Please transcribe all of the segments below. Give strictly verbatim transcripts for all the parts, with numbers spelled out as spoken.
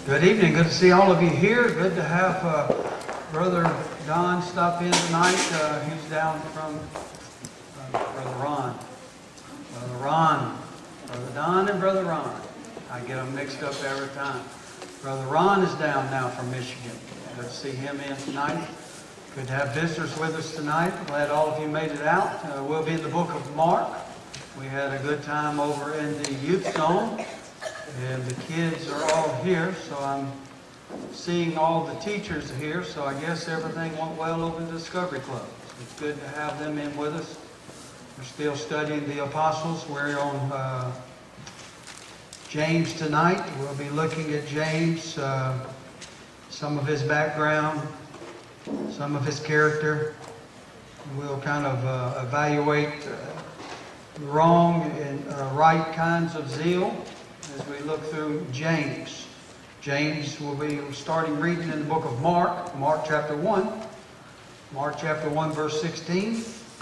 Good evening. Good to see all of you here. Good to have uh, Brother Don stop in tonight. Uh, he's down from uh, Brother Ron. Brother Ron. Brother Don and Brother Ron. I get them mixed up every time. Brother Ron is down now from Michigan. Good to see him in tonight. Good to have visitors with us tonight. Glad all of you made it out. Uh, we'll be in the book of Mark. We had a good time over in the youth zone. And the kids are all here, so I'm seeing all the teachers here, so I guess everything went well over in the Discovery Club. It's good to have them in with us. We're still studying the apostles. We're on uh, James tonight. We'll be looking at James, uh, some of his background, some of his character. We'll kind of uh, evaluate uh, wrong and uh, right kinds of zeal as we look through James. James will be starting reading in the book of Mark, Mark chapter one. Mark chapter one, verse sixteen.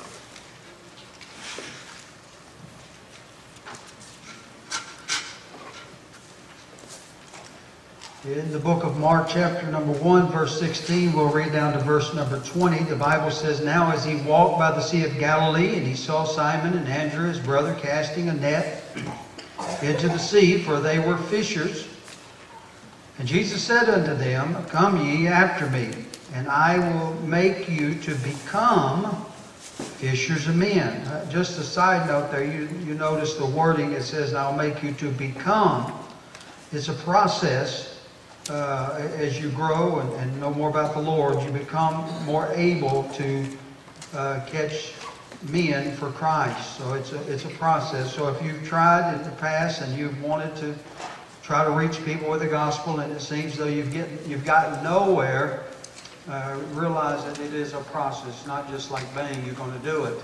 In the book of Mark chapter number one, verse sixteen, we'll read down to verse number twenty. The Bible says, "Now as he walked by the Sea of Galilee, and he saw Simon and Andrew, his brother, casting a net into the sea, for they were fishers. And Jesus said unto them, Come ye after me, and I will make you to become fishers of men." Uh, just a side note there, you, you notice the wording, it says, "I'll make you to become." It's a process. Uh, as you grow and, and know more about the Lord, you become more able to uh, catch men for Christ. So it's a, it's a process. So if you've tried in the past and you've wanted to try to reach people with the gospel and it seems though you've, get, you've gotten nowhere, uh, realize that it is a process, not just like bang, you're going to do it.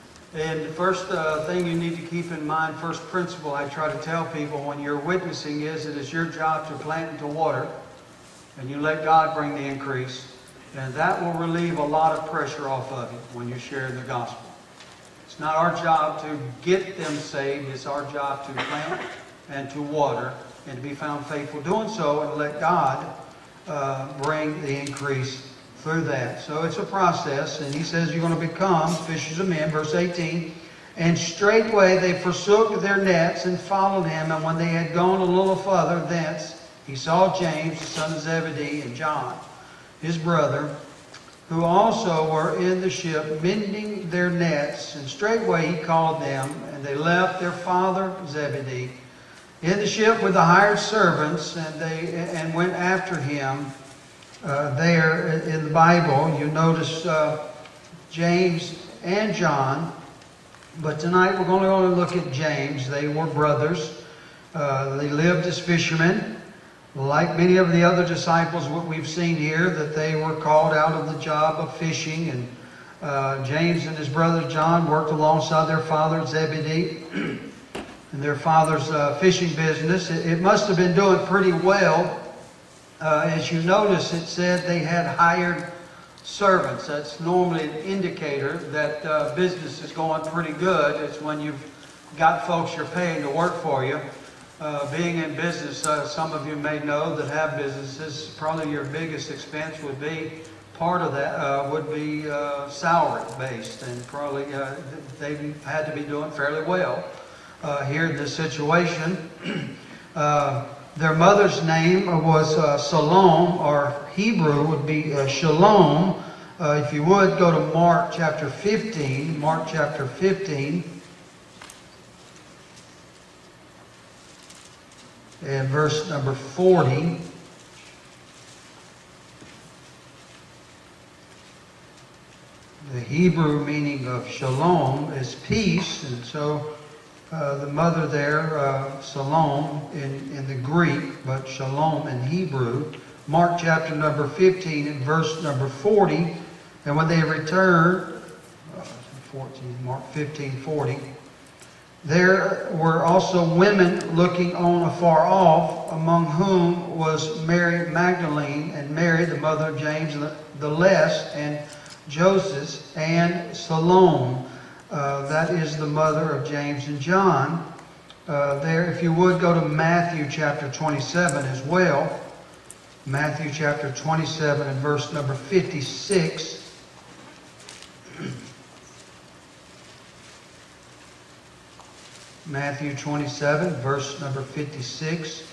And the first uh, thing you need to keep in mind, first principle I try to tell people when you're witnessing is it is your job to plant and to water, and you let God bring the increase, and that will relieve a lot of pressure off of you when you share the gospel. It's not our job to get them saved, it's our job to plant and to water, and to be found faithful doing so, and let God uh, bring the increase through that. So it's a process, and he says you're going to become fishers of men. Verse eighteen, "And straightway they forsook their nets and followed him. And when they had gone a little further thence, he saw James, the son of Zebedee, and John, his brother, who also were in the ship, mending their nets. And straightway he called them, and they left their father Zebedee in the ship with the hired servants, and they and went after him." Uh, there in the Bible, you notice uh, James and John, but tonight we're going to go and look at James. They were brothers. Uh, they lived as fishermen. Like many of the other disciples, what we've seen here, that they were called out of the job of fishing. And uh, James and his brother John worked alongside their father Zebedee in their father's uh, fishing business. It, it must have been doing pretty well. Uh, as you notice, it said they had hired servants. That's normally an indicator that uh, business is going pretty good. It's when you've got folks you're paying to work for you. Uh, being in business, uh, some of you may know that have businesses, probably your biggest expense would be, part of that uh, would be uh, salary based, and probably uh, they had to be doing fairly well uh, here in this situation. uh, Their mother's name was uh, Salome, or Hebrew would be uh, Shalom. Uh, if you would, go to Mark chapter fifteen. Mark chapter fifteen. And verse number forty. The Hebrew meaning of Shalom is peace, and so Uh, the mother there, uh, Salome in, in the Greek, but Shalom in Hebrew. Mark chapter number fifteen and verse number forty. "And when they returned," uh, fourteen, Mark fifteen, forty, "there were also women looking on afar off, among whom was Mary Magdalene, and Mary, the mother of James the Less, and Joseph, and Salome." Uh, that is the mother of James and John. Uh, there, if you would, go to Matthew chapter twenty-seven as well. Matthew chapter twenty-seven and verse number fifty-six. Matthew twenty-seven, verse number fifty-six.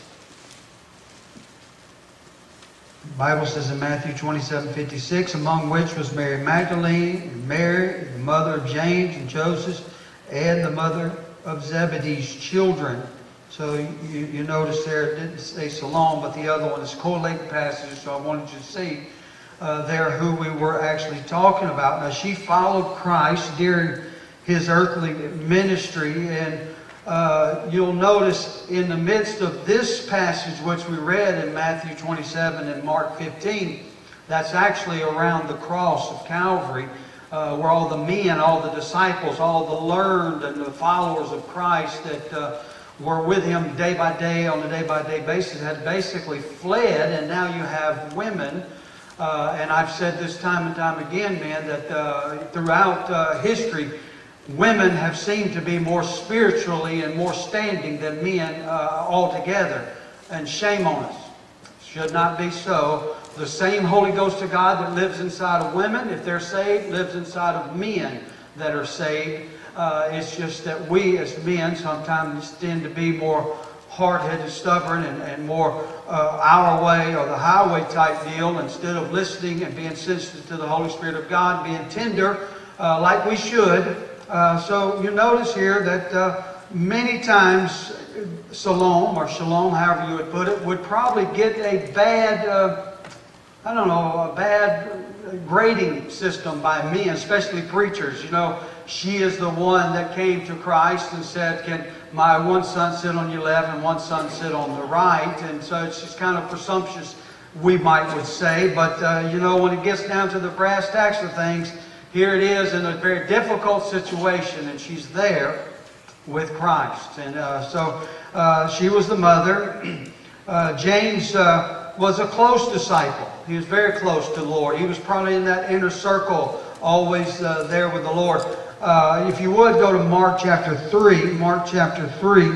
The Bible says in Matthew twenty-seven, fifty-six, among which was Mary Magdalene, and Mary, the mother of James and Joseph, and the mother of Zebedee's children. So you, you notice there it didn't say Salome, but the other one is correlated passages, so I wanted you to see uh, there who we were actually talking about. Now, she followed Christ during his earthly ministry, and uh, you'll notice in the midst of this passage, which we read in Matthew twenty-seven and Mark fifteen, that's actually around the cross of Calvary, uh, where all the men, all the disciples, all the learned and the followers of Christ that uh, were with him day by day, on a day-by-day basis, had basically fled, and now you have women. Uh, and I've said this time and time again, man, that uh, throughout uh, history, women have seemed to be more spiritually and more standing than men uh, altogether. And shame on us. Should not be so. The same Holy Ghost of God that lives inside of women, if they're saved, lives inside of men that are saved. Uh, it's just that we as men sometimes tend to be more hard-headed, stubborn, and, and more uh, our way or the highway type deal, instead of listening and being sensitive to the Holy Spirit of God, being tender uh, like we should. Uh, so you notice here that uh, many times Salome, or Shalom, however you would put it, would probably get a bad, uh, I don't know, a bad grading system by men, especially preachers. You know, she is the one that came to Christ and said, can my one son sit on your left and one son sit on the right? And so it's just kind of presumptuous, we might would say. But, uh, you know, when it gets down to the brass tacks of things, here it is in a very difficult situation, and she's there with Christ. And uh, so uh, she was the mother. Uh, James uh, was a close disciple. He was very close to the Lord. He was probably in that inner circle, always uh, there with the Lord. Uh, if you would, go to Mark chapter three. Mark chapter three.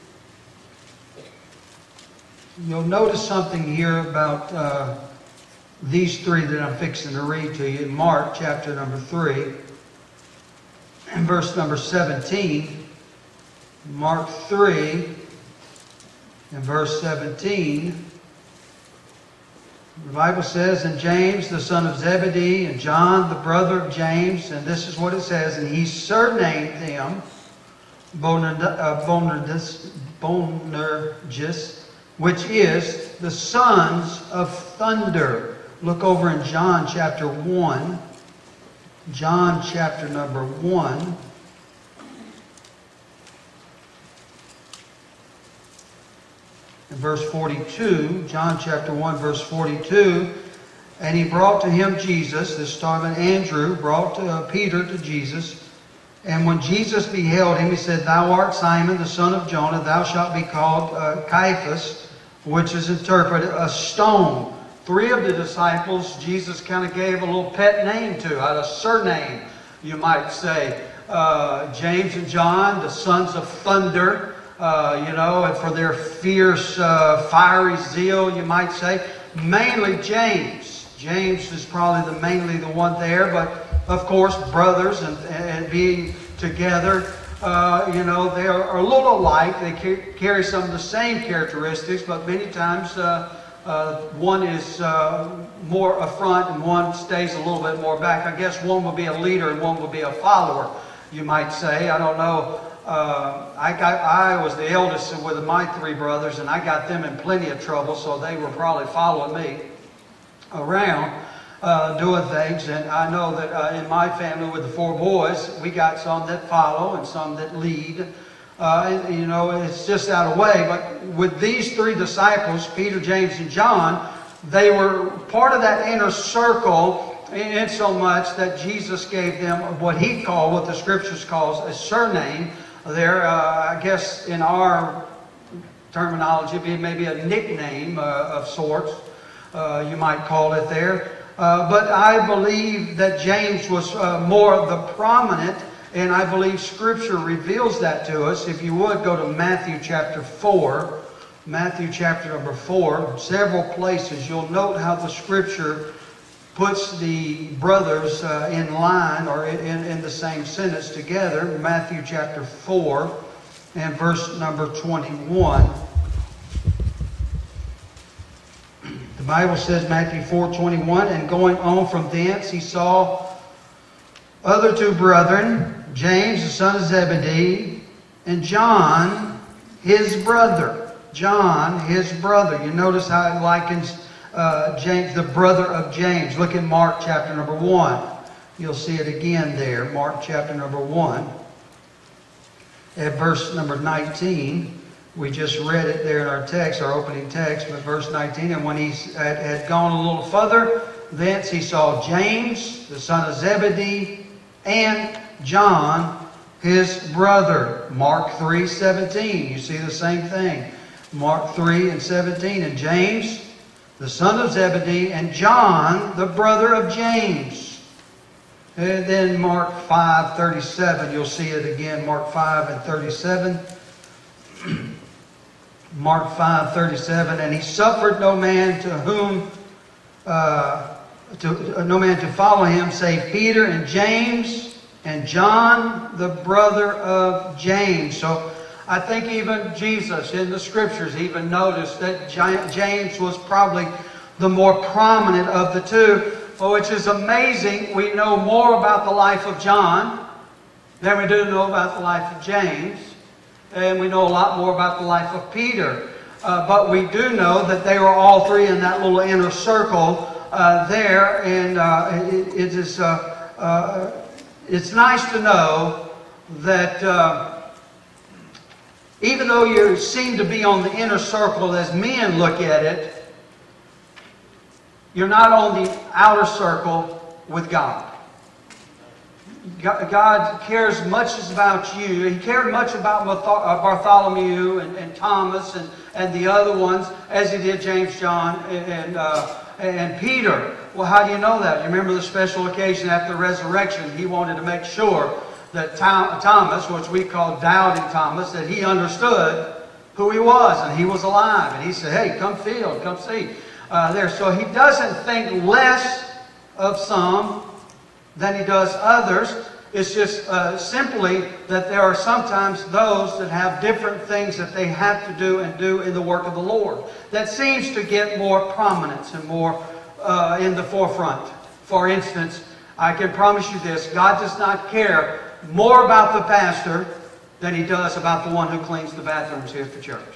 You'll notice something here about uh, these three that I'm fixing to read to you. Mark chapter number three and verse number seventeen. Mark three and verse seventeen. The Bible says, and James, the son of Zebedee, and John, the brother of James, and this is what it says, and he surnamed them Boanerges, which is the sons of thunder. Look over in John chapter one. John chapter number one. In verse forty-two, John chapter one, verse forty-two, and he brought to him Jesus, this time Andrew brought uh, Peter to Jesus, and when Jesus beheld him, he said, Thou art Simon, the son of Jonah, thou shalt be called uh, Caiaphas, which is interpreted a stone. Three of the disciples, Jesus kind of gave a little pet name to, a surname, you might say. Uh, James and John, the sons of thunder. Uh, you know, and for their fierce, uh, fiery zeal, you might say. Mainly James. James is probably the mainly the one there, but of course, brothers and, and being together, uh, you know, they are a little alike. They carry some of the same characteristics, but many times uh, uh, one is uh, more up front and one stays a little bit more back. I guess one will be a leader and one will be a follower, you might say. I don't know. Uh, I got I was the eldest with my three brothers, and I got them in plenty of trouble, so they were probably following me around uh, doing things. And I know that uh, in my family with the four boys, we got some that follow and some that lead. Uh, and, you know, it's just out of way. But with these three disciples, Peter, James, and John, they were part of that inner circle, in so much that Jesus gave them what he called, what the Scriptures calls a surname. There, uh, I guess in our terminology, it'd be maybe a nickname uh, of sorts, uh, you might call it there. Uh, but I believe that James was uh, more the prominent, and I believe Scripture reveals that to us. If you would, go to Matthew chapter four. Matthew chapter number four, several places. You'll note how the Scripture puts the brothers uh, in line or in, in the same sentence together. Matthew chapter four and verse number twenty-one. The Bible says, Matthew four twenty-one, and going on from thence he saw other two brethren, James the son of Zebedee, and John his brother. John his brother. You notice how it likens uh, James, the brother of James. Look at Mark chapter number one. You'll see it again there. Mark chapter number one. At verse number nineteen. We just read it there in our text, our opening text, but verse nineteen. And when he had, had gone a little further, thence he saw James, the son of Zebedee, and John, his brother. Mark three seventeen. You see the same thing. Mark three and seventeen. And James, the son of Zebedee, and John, the brother of James. And then Mark five thirty-seven. You'll see it again. Mark five and thirty-seven. Mark five thirty-seven. And he suffered no man to whom uh, to, uh, no man to follow him, save Peter and James and John, the brother of James. So I think even Jesus in the Scriptures even noticed that James was probably the more prominent of the two, which is amazing. We know more about the life of John than we do know about the life of James. And we know a lot more about the life of Peter. Uh, but we do know that they were all three in that little inner circle uh, there. And uh, it, it is, uh, uh, it's nice to know that uh, even though you seem to be on the inner circle as men look at it, you're not on the outer circle with God. God cares much about you. He cared much about Bartholomew and, and Thomas and, and the other ones as he did James, John, and, and, uh, and Peter. Well, how do you know that? You remember the special occasion after the resurrection. He wanted to make sure that Thomas, which we call doubting Thomas, that he understood who he was and he was alive. And he said, hey, come feel, come see. Uh, there. So he doesn't think less of some than he does others. It's just uh, simply that there are sometimes those that have different things that they have to do and do in the work of the Lord. That seems to get more prominence and more uh, in the forefront. For instance, I can promise you this, God does not care more about the pastor than he does about the one who cleans the bathrooms here at the church.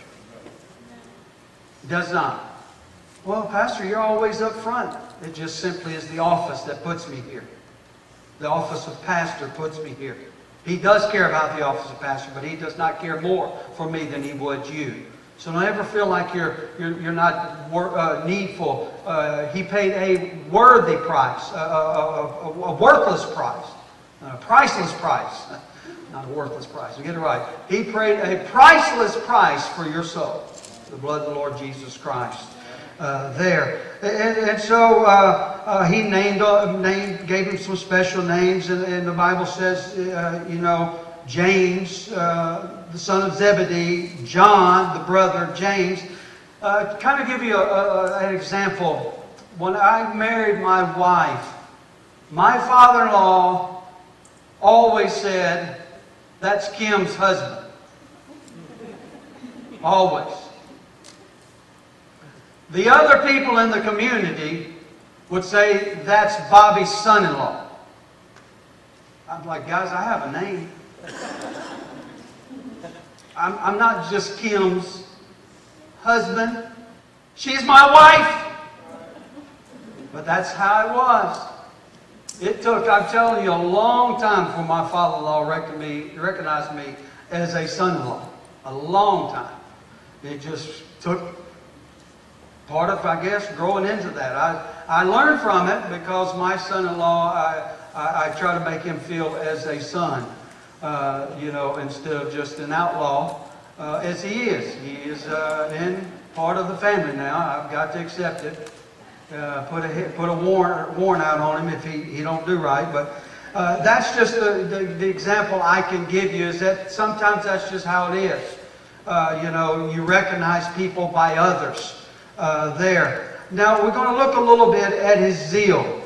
He does not. Well, Pastor, you're always up front. It just simply is the office that puts me here. The office of pastor puts me here. He does care about the office of pastor, but he does not care more for me than he would you. So don't ever feel like you're you're, you're not wor uh, needful. Uh, he paid a worthy price, a, a, a, a worthless price, a priceless price. Not a worthless price. You get it right. He paid a priceless price for your soul. The blood of the Lord Jesus Christ. Uh, there. And, and so uh, uh, he named, uh, named, gave him some special names, and, and the Bible says, uh, you know, James, uh, the son of Zebedee, John, the brother of James. Uh, to kind of give you a, a, an example, when I married my wife, my father-in-law always said, that's Kim's husband. Always. The other people in the community would say, that's Bobby's son-in-law. I'm like, guys, I have a name. I'm, I'm not just Kim's husband. She's my wife. But that's how it was. It took, I'm telling you, a long time for my father-in-law to recognize me as a son-in-law. A long time. It just took part of, I guess, growing into that. I, I learned from it because my son-in-law, I, I, I try to make him feel as a son, uh, you know, instead of just an outlaw, uh, as he is. He is uh, in part of the family now. I've got to accept it. Uh, put a put a warrant, warrant out on him if he, he don't do right. But uh, that's just the, the, the example I can give you, is that sometimes that's just how it is. uh, you know, you recognize people by others uh, there. Now, we're going to look a little bit at his zeal.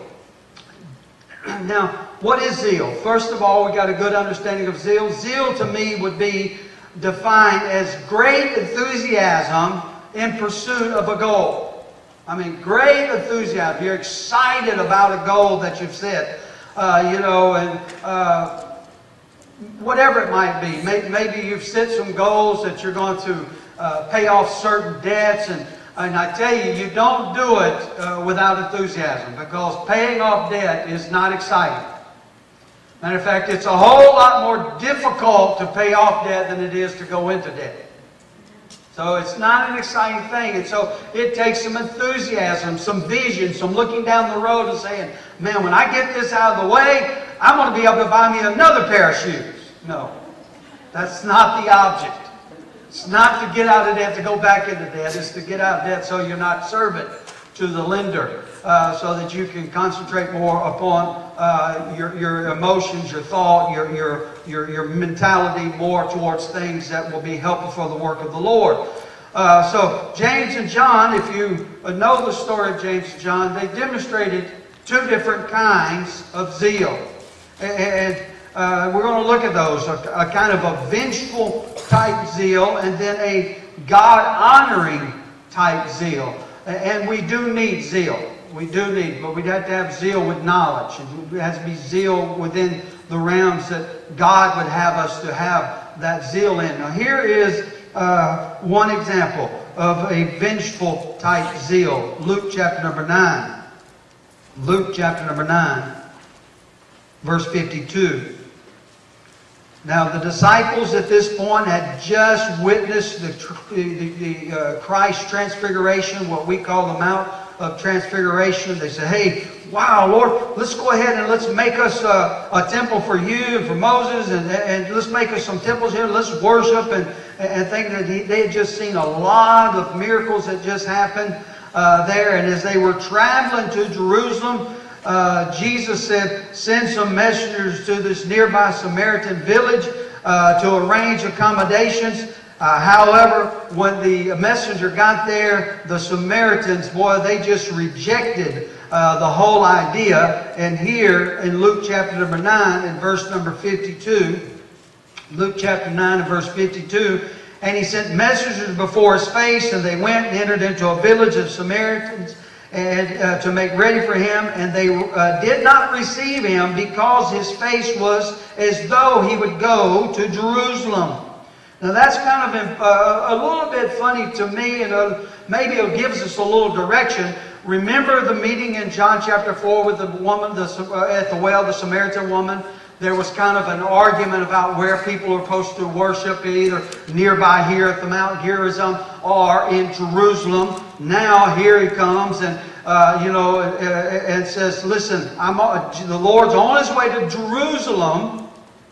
Now, what is zeal? First of all, we got a good understanding of zeal. Zeal to me would be defined as great enthusiasm in pursuit of a goal. I mean, great enthusiasm. You're excited about a goal that you've set, uh, you know, and uh, whatever it might be. Maybe you've set some goals that you're going to uh, pay off certain debts, and And I tell you, you don't do it uh, without enthusiasm, because paying off debt is not exciting. Matter of fact, it's a whole lot more difficult to pay off debt than it is to go into debt. So it's not an exciting thing. And so it takes some enthusiasm, some vision, some looking down the road and saying, man, when I get this out of the way, I'm going to be able to buy me another pair of shoes. No, that's not the object. It's not to get out of debt, to go back into debt. It's to get out of debt so you're not servant to the lender, uh, so that you can concentrate more upon uh, your, your emotions, your thought, your, your, your, your mentality more towards things that will be helpful for the work of the Lord. Uh, so James and John, if you know the story of James and John, they demonstrated two different kinds of zeal. And Uh, we're going to look at those, a, a kind of a vengeful type zeal and then a God-honoring type zeal. And we do need zeal. We do need, but we have to have zeal with knowledge. It has to be zeal within the realms that God would have us to have that zeal in. Now here is uh, one example of a vengeful type zeal. Luke chapter number nine. Luke chapter number nine, verse fifty-two. Now, the disciples at this point had just witnessed the, the, the uh, Christ transfiguration, what we call the Mount of Transfiguration. They said, hey, wow, Lord, let's go ahead and let's make us a, a temple for you and for Moses, and, and let's make us some temples here. Let's worship, and, and think that he, they had just seen a lot of miracles that just happened uh, there. And as they were traveling to Jerusalem, Uh, Jesus said, send some messengers to this nearby Samaritan village uh, to arrange accommodations. Uh, however, when the messenger got there, the Samaritans, boy, they just rejected uh, the whole idea. And here in Luke chapter number nine and verse number fifty-two, Luke chapter nine and verse fifty-two, and he sent messengers before his face, and they went and entered into a village of Samaritans, and uh, to make ready for him, and they uh, did not receive him, because his face was as though he would go to Jerusalem. Now that's kind of uh, a little bit funny to me, and uh, maybe it gives us a little direction. Remember the meeting in John chapter four with the woman the, uh, at the well, the Samaritan woman? There was kind of an argument about where people are supposed to worship, either nearby here at the Mount Gerizim or in Jerusalem. Now here he comes and, uh, you know, and says, listen, I'm, the Lord's on his way to Jerusalem.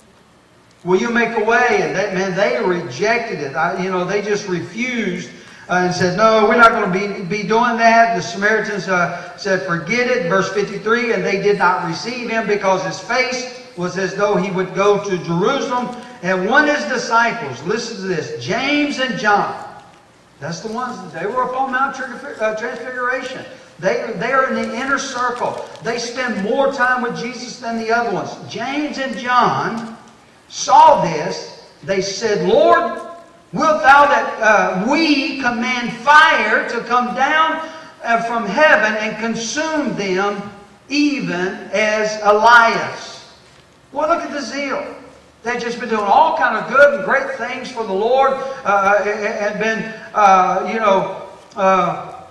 Will you make a way? And they, man, they rejected it. I, you know, they just refused uh, and said, no, we're not going to be, be doing that. The Samaritans uh, said, forget it. Verse fifty-three, and they did not receive him, because his face was as though he would go to Jerusalem. And one of his disciples, listen to this, James and John, that's the ones, they were up on Mount Transfiguration. They, they are in the inner circle. They spend more time with Jesus than the other ones. James and John saw this. They said, Lord, wilt thou that uh, we command fire to come down uh, from heaven and consume them, even as Elias? Well, look at the zeal. They've just been doing all kind of good and great things for the Lord, uh, and been, uh, you know, uh,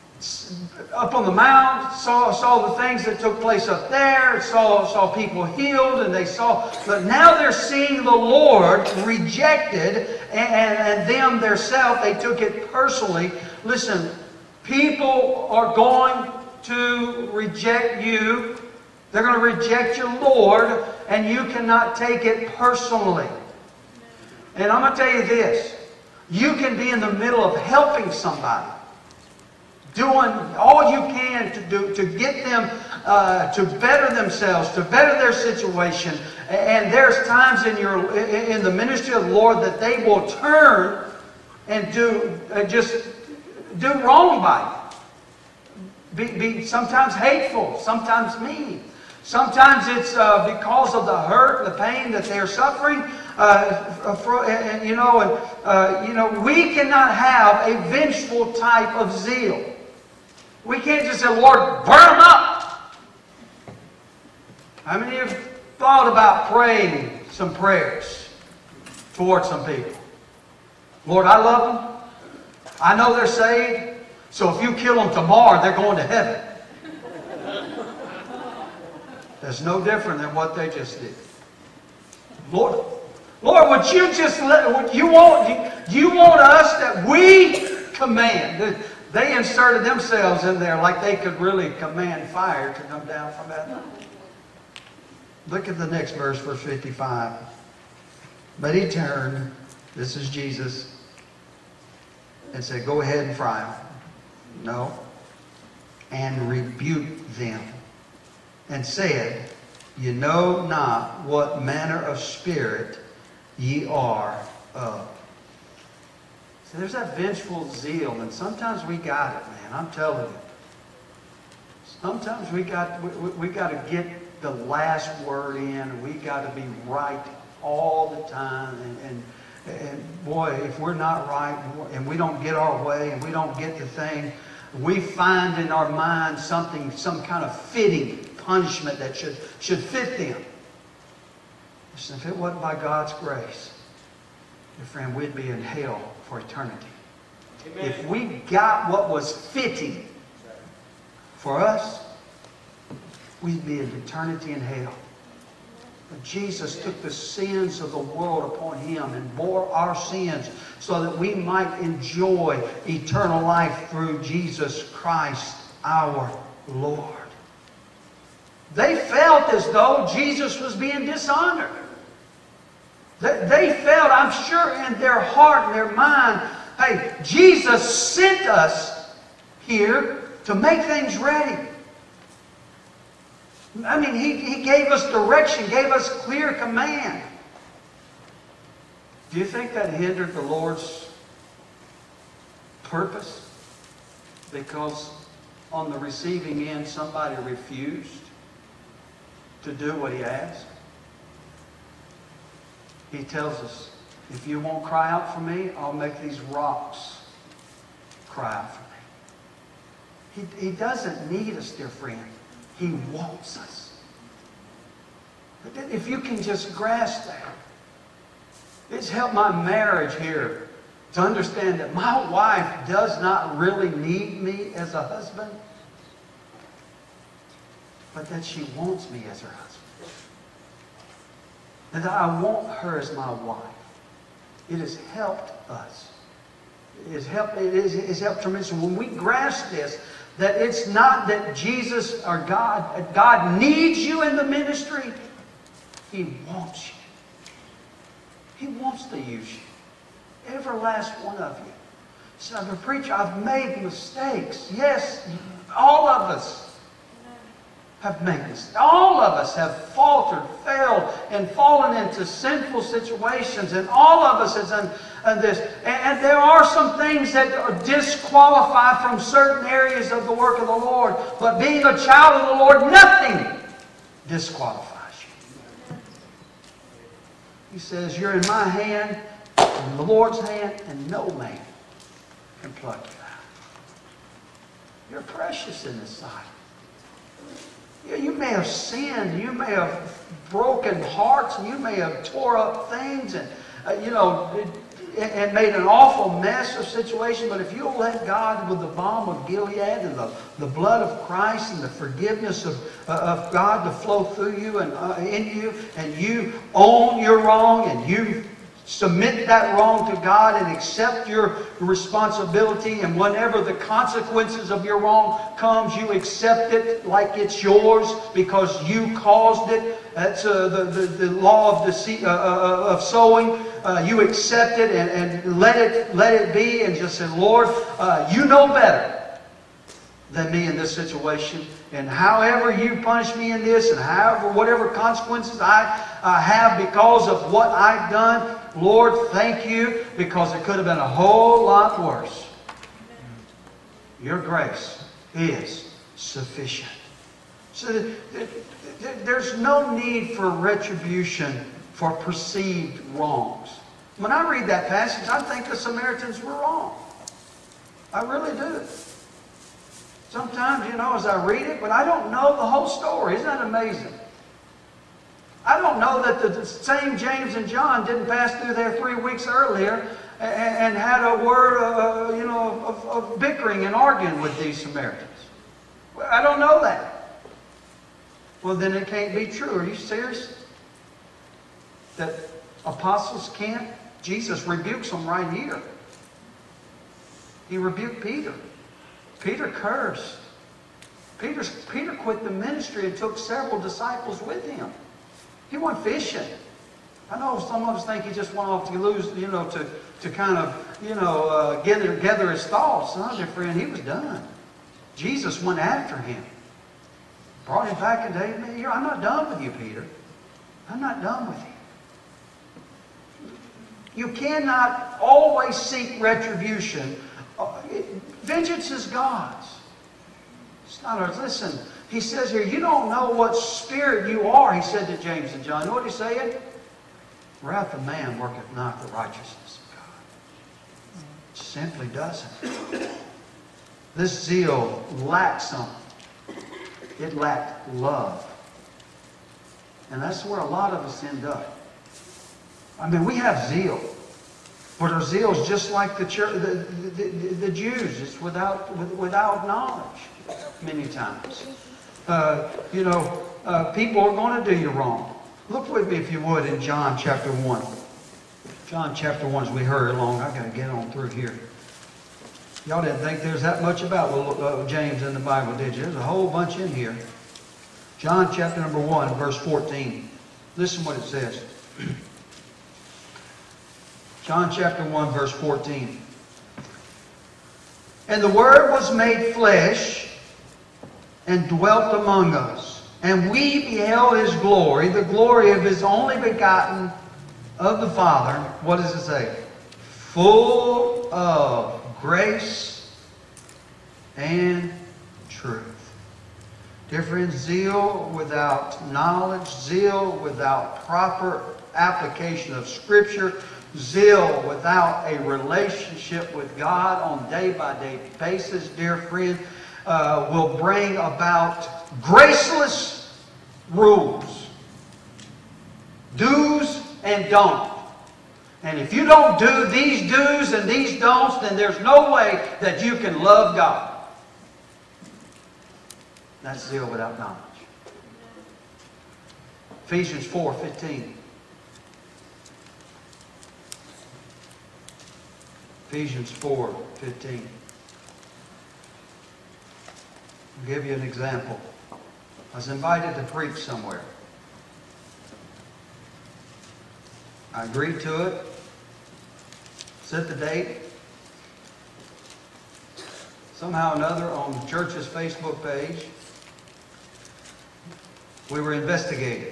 up on the mount, saw, saw the things that took place up there, saw, saw people healed, and they saw, but now they're seeing the Lord rejected, and, and, and them theirself, they took it personally. Listen, people are going to reject you. They're going to reject your Lord, and you cannot take it personally. And I'm going to tell you this. You can be in the middle of helping somebody, doing all you can to do to get them uh, to better themselves, to better their situation. And there's times in your in the ministry of the Lord that they will turn and do uh, just do wrong by you. Be, be sometimes hateful, sometimes mean. Sometimes it's uh, because of the hurt, the pain that they're suffering. Uh, for, and, you know, and, uh, you know, we cannot have a vengeful type of zeal. We can't just say, Lord, burn them up. How many of you have thought about praying some prayers towards some people? Lord, I love them. I know they're saved. So if you kill them tomorrow, they're going to heaven. That's no different than what they just did. Lord, Lord, would you just let, would you want, you, you want us that we command. They inserted themselves in there like they could really command fire to come down from heaven. Look at the next verse, verse fifty-five. But he turned, this is Jesus, and said, go ahead and fry them. No. And rebuked them, and said, you know not what manner of spirit ye are of. So there's that vengeful zeal, and sometimes we got it, man. I'm telling you. Sometimes we got we, we got to get the last word in, and we got to be right all the time. And, and and boy, if we're not right, and we don't get our way, and we don't get the thing, we find in our mind something, some kind of fitting punishment that should should fit them. Listen, if it wasn't by God's grace, dear friend, we'd be in hell for eternity. Amen. If we got what was fitting for us, we'd be in eternity in hell. But Jesus took the sins of the world upon Him and bore our sins so that we might enjoy eternal life through Jesus Christ our Lord. They felt as though Jesus was being dishonored. They felt, I'm sure, in their heart and their mind, hey, Jesus sent us here to make things ready. I mean, He, he gave us direction, gave us clear command. Do you think that hindered the Lord's purpose? Because on the receiving end, somebody refused to do what He asked? He tells us, if you won't cry out for me, I'll make these rocks cry out for me. He, he doesn't need us, dear friend. He wants us. But if you can just grasp that, it's helped my marriage here to understand that my wife does not really need me as a husband, but that she wants me as her husband. And that I want her as my wife. It has helped us. It has helped, it is, it's helped tremendously. When we grasp this, that it's not that Jesus or God, God needs you in the ministry. He wants you. He wants to use you. Every last one of you. So, I'm a preacher, I've made mistakes. Yes, all of us have made mistakes. All of us have faltered, failed, and fallen into sinful situations. And all of us has done uh, this. And, and there are some things that are disqualify from certain areas of the work of the Lord. But being a child of the Lord, nothing disqualifies you. He says, you're in my hand, in the Lord's hand, and no man can pluck you out. You're precious in His sight. You may have sinned, you may have broken hearts, and you may have tore up things, and uh, you know, and made an awful mess of situation. But if you'll let God, with the balm of Gilead and the, the blood of Christ and the forgiveness of, uh, of God to flow through you and uh, in you, and you own your wrong, and you submit that wrong to God and accept your responsibility, and whenever the consequences of your wrong comes, you accept it like it's yours because you caused it. That's uh, the, the, the law of, deceit, uh, uh, of sowing. Uh, you accept it and, and let it let it be, and just say, Lord, uh, you know better than me in this situation. And however you punish me in this, and however, whatever consequences I uh, have because of what I've done, Lord, thank you, because it could have been a whole lot worse. Your grace is sufficient. So there's no need for retribution for perceived wrongs. When I read that passage, I think the Samaritans were wrong. I really do. Sometimes, you know, as I read it, but I don't know the whole story. Isn't that amazing? I don't know that the same James and John didn't pass through there three weeks earlier and, and had a word, uh, you know, of, of bickering and arguing with these Samaritans. I don't know that. Well, then it can't be true. Are you serious? That apostles can't? Jesus rebukes them right here. He rebuked Peter. Peter cursed. Peter, Peter quit the ministry and took several disciples with him. He went fishing. I know some of us think he just went off to lose, you know, to, to kind of, you know, uh, gather, gather his thoughts. No, dear friend, he was done. Jesus went after him. Brought him back and said, I'm not done with you, Peter. I'm not done with you. You cannot always seek retribution. Vengeance is God's. It's not ours. Listen, he says here, you don't know what spirit you are, he said to James and John. You know what he's saying? Wrath of man worketh not the righteousness of God. It simply doesn't. This zeal lacked something. It lacked love. And that's where a lot of us end up. I mean, we have zeal. But our zeal is just like the, church, the, the, the, the Jews. It's without, without knowledge many times. Uh, you know, uh, people are going to do you wrong. Look with me, if you would, in John chapter one. John chapter one, as we hurry along. I've got to get on through here. Y'all didn't think there's that much about uh, James in the Bible, did you? There's a whole bunch in here. John chapter number one, verse fourteen. Listen what it says. John chapter one, verse fourteen. And the Word was made flesh and dwelt among us. And we beheld His glory, the glory of His only begotten of the Father. What does it say? Full of grace and truth. Dear friends, zeal without knowledge, zeal without proper application of Scripture, zeal without a relationship with God on a day-by-day basis, dear friend, uh, will bring about graceless rules. Do's and don'ts. And if you don't do these do's and these don'ts, then there's no way that you can love God. That's zeal without knowledge. Ephesians four fifteen. Ephesians four fifteen. I'll give you an example. I was invited to preach somewhere. I agreed to it. Set the date. Somehow or another, on the church's Facebook page, we were investigated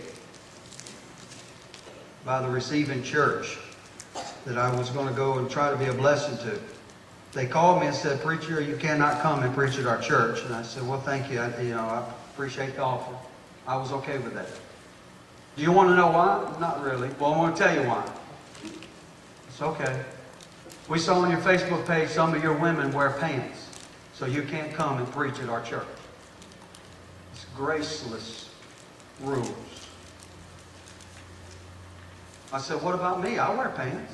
by the receiving church that I was going to go and try to be a blessing to. They called me and said, "Preacher, you cannot come and preach at our church." And I said, "Well, thank you. I, you know, I appreciate the offer." I was okay with that. Do you want to know why? Not really. Well, I want to tell you why. It's okay. We saw on your Facebook page some of your women wear pants, so you can't come and preach at our church. It's graceless rules. I said, "What about me? I wear pants."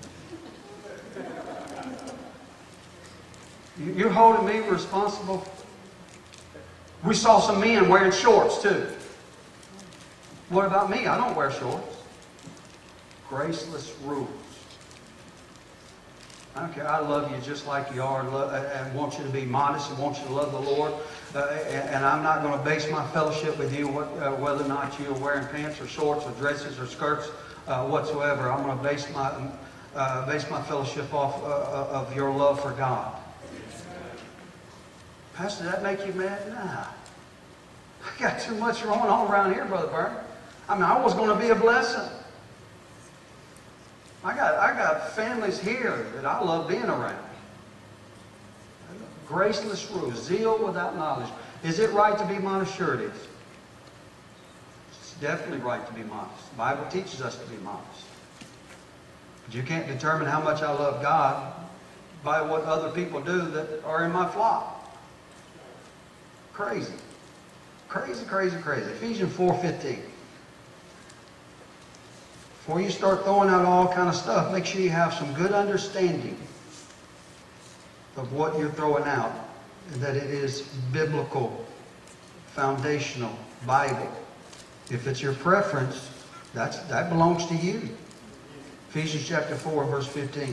You're holding me responsible? We saw some men wearing shorts too. What about me? I don't wear shorts. Graceless rules. I don't care. I love you just like you are, and want you to be modest and want you to love the Lord. Uh, and I'm not going to base my fellowship with you what, uh, whether or not you're wearing pants or shorts or dresses or skirts uh, whatsoever. I'm going to base my uh, base my fellowship off uh, of your love for God. Pastor, does that make you mad? Nah. I got too much going on around here, Brother Byrne. I mean, I was going to be a blessing. I got, I got families here that I love being around. Graceless rule, zeal without knowledge. Is it right to be modest? Sure it is. It's definitely right to be modest. The Bible teaches us to be modest. But you can't determine how much I love God by what other people do that are in my flock. Crazy. Crazy, crazy, crazy. Ephesians four fifteen. Before you start throwing out all kind of stuff, make sure you have some good understanding of what you're throwing out, and that it is biblical, foundational, Bible. If it's your preference, that's, that belongs to you. Ephesians chapter four, verse fifteen.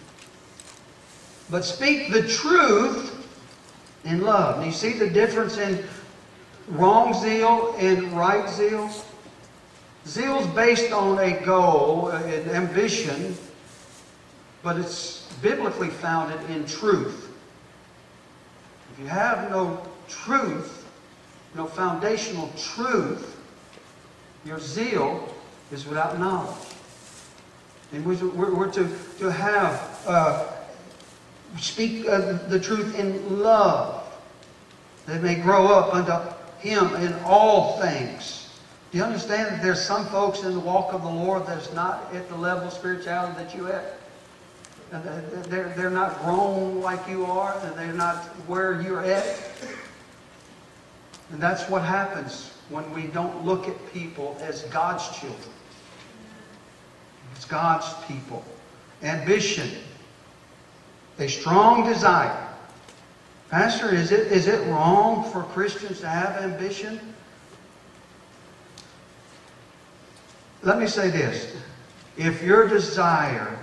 But speak the truth in love. Now you see the difference in wrong zeal and right zeal? Zeal is based on a goal, an ambition, but it's biblically founded in truth. If you have no truth, no foundational truth, your zeal is without knowledge. And we're, we're to, to have, uh, speak uh, the truth in love, that they may grow up unto Him in all things. Do you understand that there's some folks in the walk of the Lord that's not at the level of spirituality that you're at? And they're, they're not grown like you are, and they're not where you're at. And that's what happens when we don't look at people as God's children. It's God's people. Ambition. A strong desire. Pastor, is it, is it wrong for Christians to have ambition? Let me say this. If your desire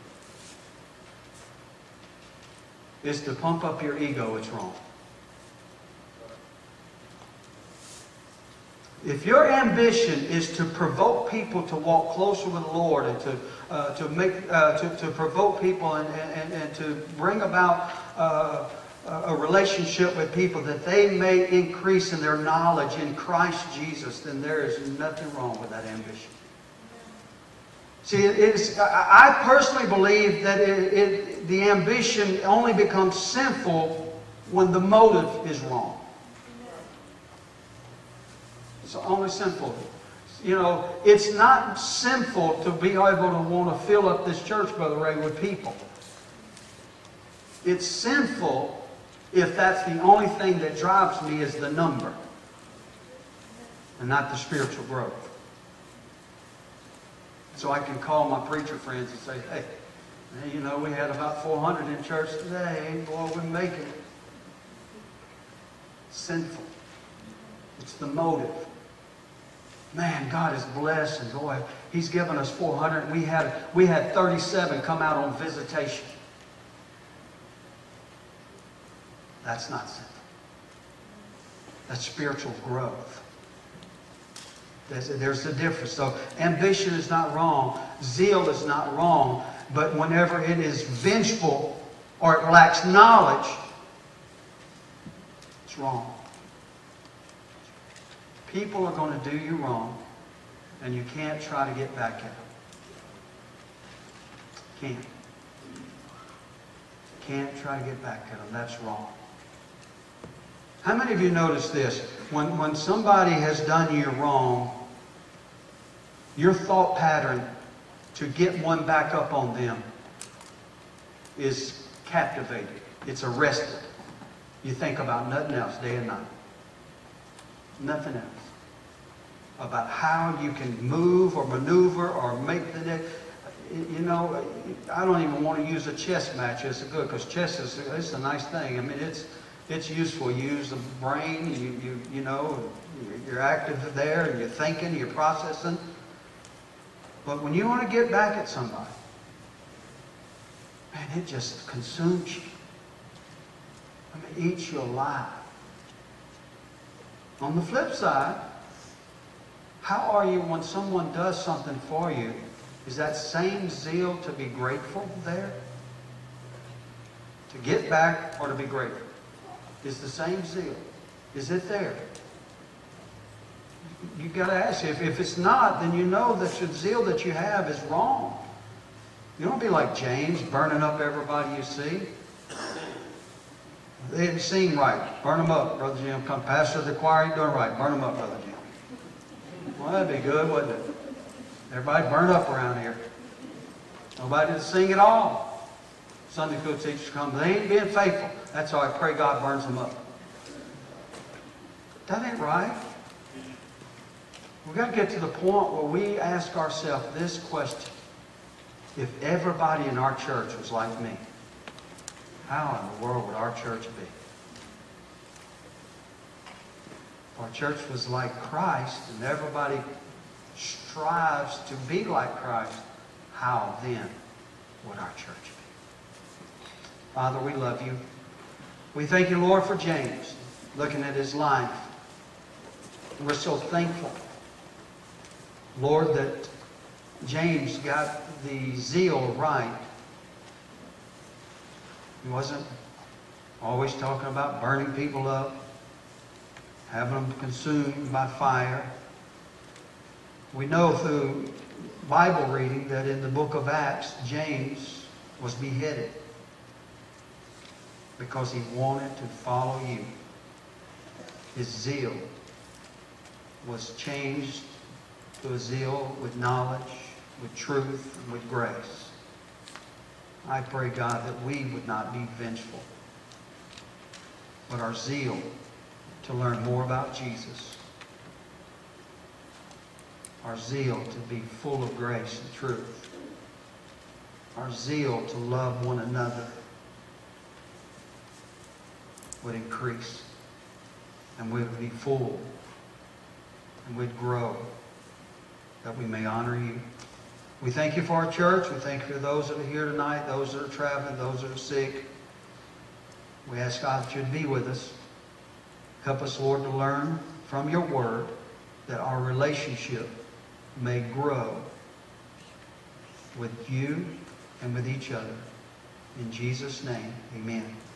is to pump up your ego, it's wrong. If your ambition is to provoke people to walk closer with the Lord and to uh, to make uh, to, to provoke people and, and, and to bring about uh, a relationship with people that they may increase in their knowledge in Christ Jesus, then there is nothing wrong with that ambition. See, it is, I personally believe that it, it, the ambition only becomes sinful when the motive is wrong. It's only sinful. You know, it's not sinful to be able to want to fill up this church, Brother Ray, with people. It's sinful if that's the only thing that drives me is the number and not the spiritual growth. So I can call my preacher friends and say, hey, you know, we had about four hundred in church today. Boy, we're making it. It's sinful. It's the motive. Man, God is blessed, and boy, He's given us four hundred. We had, we had thirty-seven come out on visitation. That's not sinful. That's spiritual growth. There's a, there's a difference. So ambition is not wrong. Zeal is not wrong. But whenever it is vengeful or it lacks knowledge, it's wrong. People are going to do you wrong, and you can't try to get back at them. Can't. Can't try to get back at them. That's wrong. How many of you notice this? When, when somebody has done you wrong, your thought pattern to get one back up on them is captivated. It's arrested. You think about nothing else day and night. Nothing else. About how you can move or maneuver or make the... You know, I don't even want to use a chess match. It's good because chess is it's a nice thing. I mean, it's it's useful. You use the brain. You you you know, you're active there. And you're thinking. You're processing. But when you want to get back at somebody, man, it just consumes you. I mean, eats you alive. On the flip side, how are you when someone does something for you? Is that same zeal to be grateful there? To get back or to be grateful? Is the same zeal? Is it there? You've got to ask. If, if it's not, then you know that the zeal that you have is wrong. You don't be like James, burning up everybody you see. They didn't sing right. Burn them up, Brother Jim. Come, pastor of the choir, you're doing right. Burn them up, Brother Jim. Well, that'd be good, wouldn't it? Everybody burned up around here. Nobody to sing at all. Sunday school teachers come. They ain't being faithful. That's why I pray God burns them up. That ain't right. We've got to get to the point where we ask ourselves this question. If everybody in our church was like me, how in the world would our church be? If our church was like Christ and everybody strives to be like Christ, how then would our church be? Father, we love you. We thank you, Lord, for James, looking at his life. We're so thankful, Lord, that James got the zeal right. He wasn't always talking about burning people up, having them consumed by fire. We know through Bible reading that in the book of Acts, James was beheaded because he wanted to follow you. His zeal was changed to a zeal with knowledge, with truth, and with grace. I pray, God, that we would not be vengeful, but our zeal to learn more about Jesus, our zeal to be full of grace and truth, our zeal to love one another would increase, and we would be full, and we'd grow, that we may honor you. We thank you for our church. We thank you for those that are here tonight, those that are traveling, those that are sick. We ask, God, that you'd be with us. Help us, Lord, to learn from your word that our relationship may grow with you and with each other. In Jesus' name, amen.